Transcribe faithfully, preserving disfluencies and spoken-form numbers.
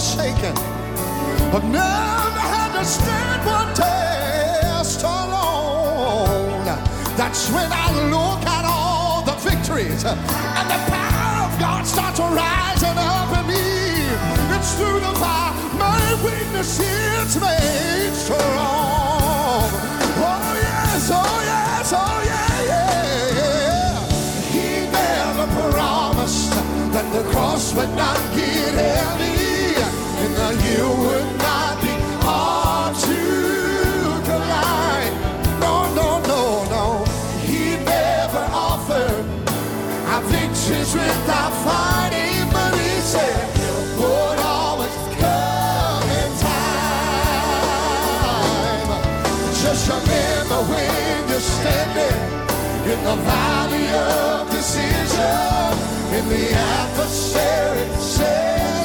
forsaken. I've never had to stand one test alone. That's when I look at all the victories and the power of God starts rising up in me. It's through the fire my weakness is made strong. Oh yes, oh yes, oh yeah, yeah, yeah. He never promised that the cross would not get heavy and the hill would not be hard to climb. No, no, no, no. He never offered our victories without fighting, but he said it would always come in time. Just remember when you're standing in the valley of decision, in the adversary says